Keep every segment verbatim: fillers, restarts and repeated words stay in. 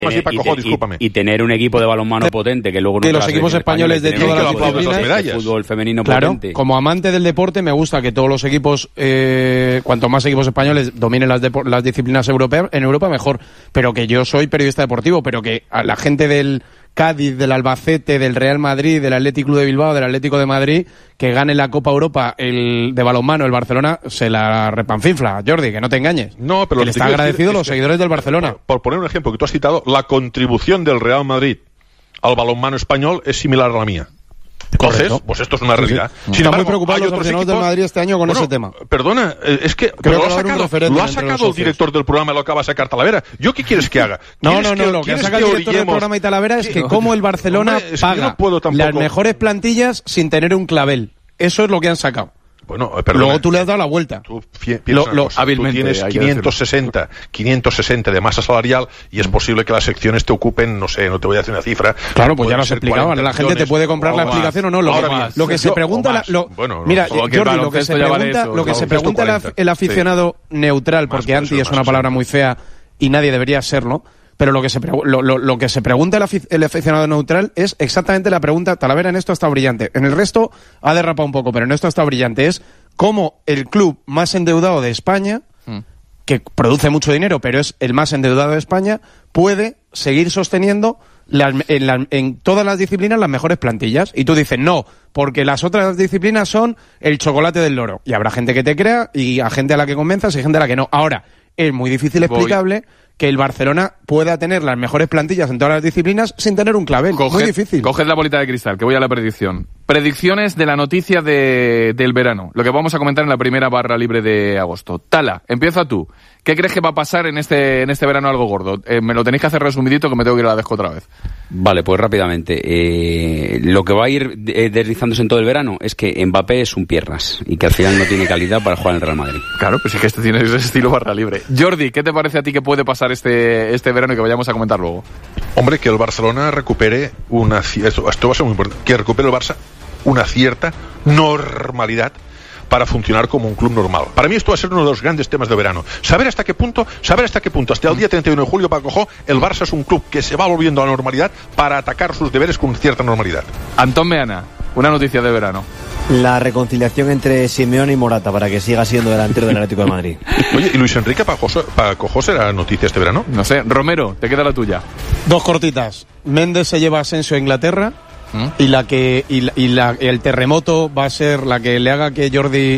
Tener, Paco, y, discúlpame. Y, y tener un equipo de balonmano de, potente que luego no de los equipos españoles de todas las disciplinas, de fútbol femenino claro, potente. Como amante del deporte me gusta que todos los equipos, eh, cuanto más equipos españoles dominen las, depo- las disciplinas europeas en Europa mejor, pero que yo soy periodista deportivo, pero que a la gente del Cádiz, del Albacete, del Real Madrid, del Athletic Club de Bilbao, del Atlético de Madrid, que gane la Copa Europa el de balonmano, el Barcelona, se la repanfinfla, Jordi, que no te engañes. No, pero que le está agradecido a los seguidores del Barcelona. Por, por poner un ejemplo que tú has citado, la contribución del Real Madrid al balonmano español es similar a la mía. Entonces, Correcto. pues esto es una realidad. Sí. Sin Están embargo, muy preocupados los aficionados del Madrid este año con bueno, ese tema. Perdona, es que Creo lo que ha va a haber un sacado, referéndum lo ha entre los sacado el socios. director del programa, lo acaba de sacar Talavera. ¿Yo qué quieres que haga? No, no, no, que, lo que ¿quieres saca que el director del orillemos? programa y Talavera es que No, como el Barcelona hombre, es que yo paga no puedo tampoco- las mejores plantillas sin tener un clavel. Eso es lo que han sacado. Bueno, eh, perdona. Luego tú le has dado la vuelta. Tú fie- piensa Lo- una lo- cosa, hábilmente, tú tienes hay que quinientos sesenta, quinientos sesenta de masa salarial y es posible que las secciones te ocupen, no sé, no te voy a decir una cifra. Claro, pues ya pueden lo has ser explicado. cuarenta La gente te millones puede comprar o la más. explicación o no. Lo, Ahora que, bien, lo que se yo- pregunta... o La, más. lo, Bueno, no, mira, solo que Jordi, el lo que se baloncesto ya vale pregunta, eso, lo que el se baloncesto pregunta el, af- cuarenta. el aficionado neutral, Más porque por anti eso, es más una palabra sesenta. muy fea y nadie debería serlo, pero lo que se, pregu- lo, lo, lo que se pregunta el, afic- el aficionado neutral es exactamente la pregunta. Talavera en esto está brillante. En el resto ha derrapado un poco, pero en esto está brillante. Es cómo el club más endeudado de España, mm. que produce mucho dinero, pero es el más endeudado de España, puede seguir sosteniendo las, en, la, en todas las disciplinas las mejores plantillas. Y tú dices, no, porque las otras disciplinas son el chocolate del loro. Y habrá gente que te crea y a gente a la que convenzas y gente a la que no. Ahora, es muy difícil explicable Voy. que el Barcelona pueda tener las mejores plantillas en todas las disciplinas sin tener un clavel. Coged, muy difícil. Coged la bolita de cristal, que voy a la predicción. Predicciones de la noticia de, del verano. Lo que vamos a comentar en la primera barra libre de agosto. Tala, empieza tú. ¿Qué crees que va a pasar en este en este verano algo gordo? Eh, me lo tenéis que hacer resumidito que me tengo que ir a la desco otra vez. Vale, pues rápidamente. Eh, lo que va a ir eh, deslizándose en todo el verano es que Mbappé es un piernas y que al final no tiene calidad para jugar en el Real Madrid. Claro, pues es que este tiene ese estilo barra libre. Jordi, ¿qué te parece a ti que puede pasar este este verano y que vayamos a comentar luego? Hombre, que el Barcelona recupere una... Esto, esto va a ser muy importante. Que recupere el Barça una cierta normalidad para funcionar como un club normal. Para mí esto va a ser uno de los grandes temas de verano. Saber hasta qué punto, saber hasta qué punto, hasta el día treinta y uno de julio, Paco Jo, el Barça es un club que se va volviendo a la normalidad para atacar sus deberes con cierta normalidad. Antón Meana, una noticia de verano. La reconciliación entre Simeone y Morata para que siga siendo delantero del Atlético de Madrid. Oye, ¿y Luis Enrique Paco Jo, Paco Jo será noticia este verano? No sé, Romero, te queda la tuya. Dos cortitas. Méndez se lleva a Asensio a Inglaterra. ¿Mm? Y la que y, la, y la, el terremoto va a ser la que le haga que Jordi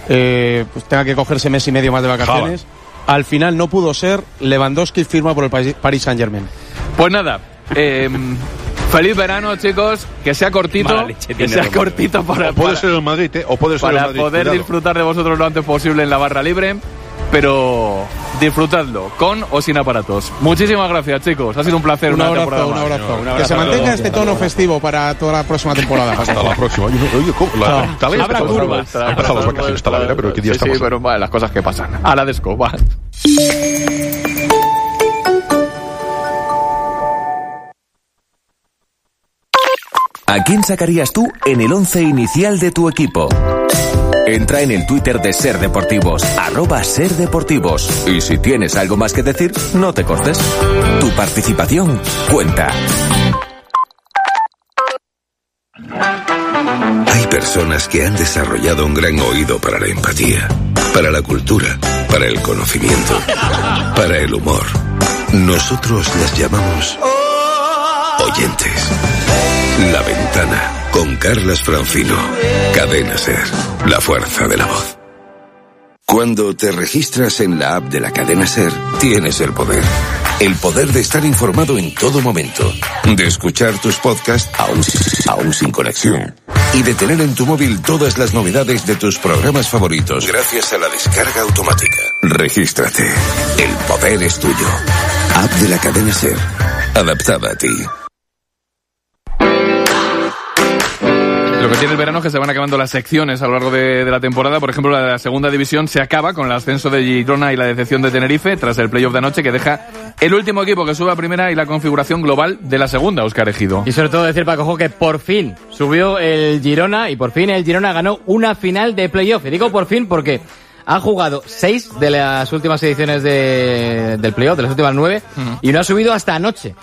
eh, pues tenga que cogerse mes y medio más de vacaciones. Java. Al final no pudo ser. Lewandowski firma por el Paris Saint-Germain. Pues nada, eh, feliz verano, chicos, que sea cortito, vale, que sea Romero. cortito para, o puede para, ser el Madrid, ¿eh? o puede ser para el Madrid, poder cuidado. disfrutar de vosotros lo antes posible en la barra libre. Pero disfrutadlo, con o sin aparatos. Muchísimas gracias, chicos. Ha sido un placer. Un una abrazo, temporada un más. abrazo. Un abrazo. Que se mantenga este tono festivo para toda la próxima temporada. Hasta la próxima. Oye, oye ¿cómo? La, no, tal habrá curvas. Ha pasado las vacaciones Talavera, pero ¿qué día sí, estamos? Sí, pero vale, las cosas que pasan. A la desco, va. ¿A quién sacarías tú en el once inicial de tu equipo? Entra en el Twitter de Ser Deportivos, arroba Ser Deportivos. Y si tienes algo más que decir, no te cortes. Tu participación cuenta. Hay personas que han desarrollado un gran oído para la empatía, para la cultura, para el conocimiento, para el humor. Nosotros las llamamos oyentes. La Ventana, con Carlas Francino. Cadena Ser, la fuerza de la voz. Cuando te registras en la app de la Cadena Ser, tienes el poder. El poder de estar informado en todo momento. De escuchar tus podcasts aún, aún sin conexión. Y de tener en tu móvil todas las novedades de tus programas favoritos gracias a la descarga automática. Regístrate. El poder es tuyo. App de la Cadena Ser. Adaptada a ti. Lo que tiene el verano es que se van acabando las secciones a lo largo de, de la temporada. Por ejemplo, la de la segunda división se acaba con el ascenso de Girona y la decepción de Tenerife tras el playoff de anoche que deja el último equipo que sube a primera y la configuración global de la segunda, Óscar Ejido. Y sobre todo decir, Paco Jo, que por fin subió el Girona y por fin el Girona ganó una final de playoff. Y digo por fin porque ha jugado seis de las últimas ediciones de, del playoff, de las últimas nueve, uh-huh. y no ha subido hasta anoche.